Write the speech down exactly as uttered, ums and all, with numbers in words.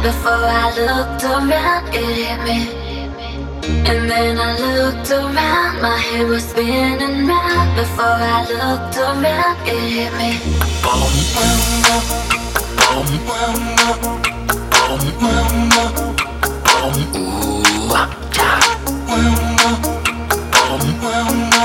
Before I looked around, it hit me. And then I looked around, my head was spinning round. Before I looked around, it hit me. Boom, boom, boom, boom, boom, boom, boom, boom, ooh, ah, boom, boom, boom, boom.